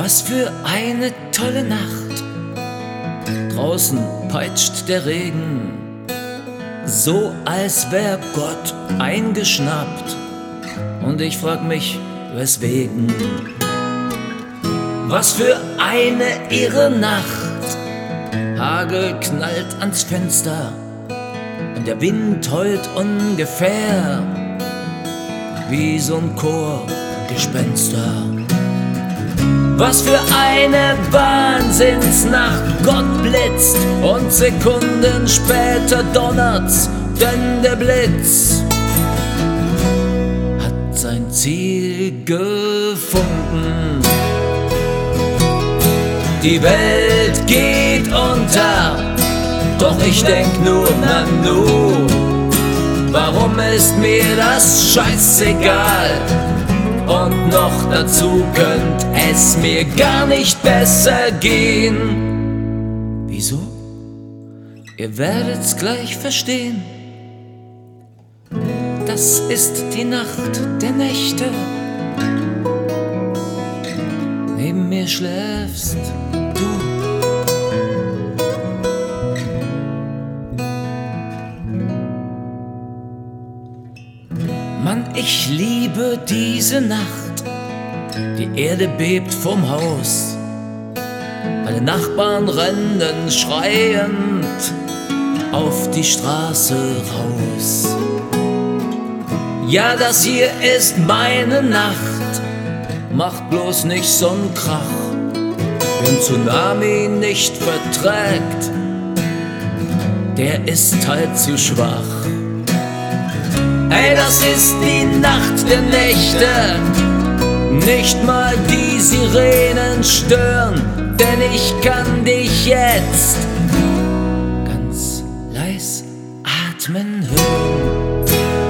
Was für eine tolle Nacht. Draußen peitscht der Regen, so als wär Gott eingeschnappt. Und ich frag mich, weswegen. Was für eine irre Nacht. Hagel knallt ans Fenster und der Wind heult ungefähr wie so ein Chor Gespenster. Was für eine Wahnsinnsnacht. Gott blitzt und Sekunden später donnert's, denn der Blitz hat sein Ziel gefunden. Die Welt geht unter, doch ich denk nur, na nu, warum ist mir das scheißegal? Und noch dazu könnt es mir gar nicht besser gehen. Wieso? Ihr werdet's gleich verstehen. Das ist die Nacht der Nächte. Neben mir schläfst du. Mann, ich liebe diese Nacht. Die Erde bebt vom Haus. Alle Nachbarn rennen schreiend auf die Straße raus. Ja, das hier ist meine Nacht. Macht bloß nicht so'n Krach. Wen Tsunami nicht verträgt, der ist halt zu schwach. Ey, das ist die Nacht der Nächte. Nicht mal die Sirenen stören, denn ich kann dich jetzt ganz leis atmen hören.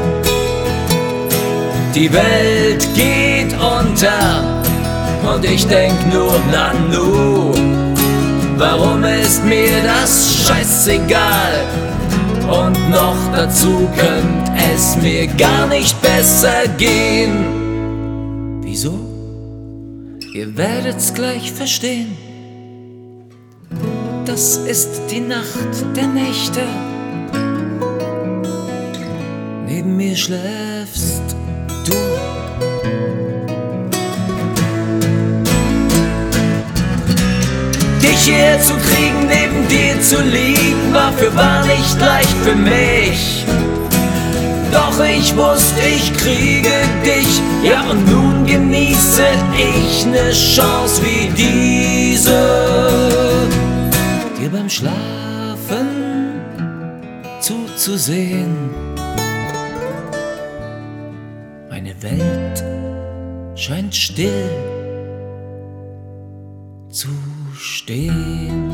Die Welt geht unter und ich denk nur, na nu, warum ist mir das scheißegal? Und noch dazu könnt es mir gar nicht besser gehen. Wieso? Ihr werdet's gleich verstehen. Das ist die Nacht der Nächte. Neben mir schläfst du. Dich hierher zu kriegen, neben dir zu liegen, war nicht leicht für mich. Doch ich wusste, ich kriege dich, ja, und nun genieße ich ne Chance wie diese, dir beim Schlafen zuzusehen. Meine Welt scheint still zu stehen.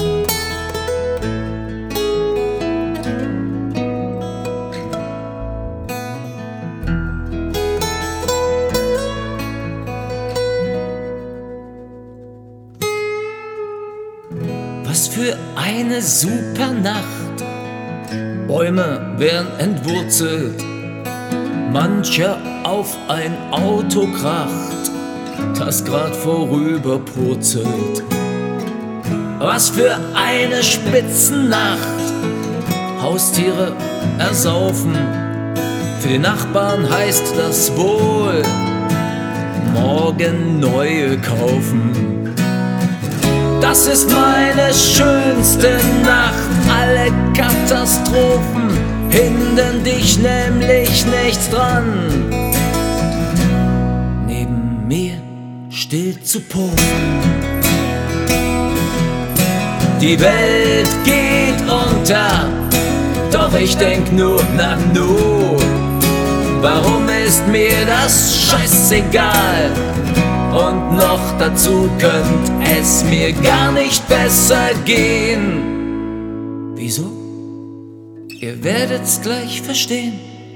Was für eine super Nacht. Bäume werden entwurzelt, mancher auf ein Auto kracht, das grad vorüberpurzelt. Was für eine Spitzennacht. Haustiere ersaufen, für die Nachbarn heißt das wohl morgen neue kaufen. Das ist meine schönste Nacht. Alle Katastrophen hindern dich nämlich nichts dran, neben mir still zu pochen. Die Welt geht unter, doch ich denk nur, na nu, warum ist mir das scheißegal? Und noch dazu könnt es mir gar nicht besser gehen. Wieso? Ihr werdet's gleich verstehen.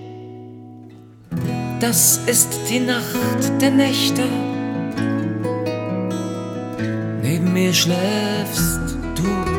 Das ist die Nacht der Nächte. Neben mir schläfst du.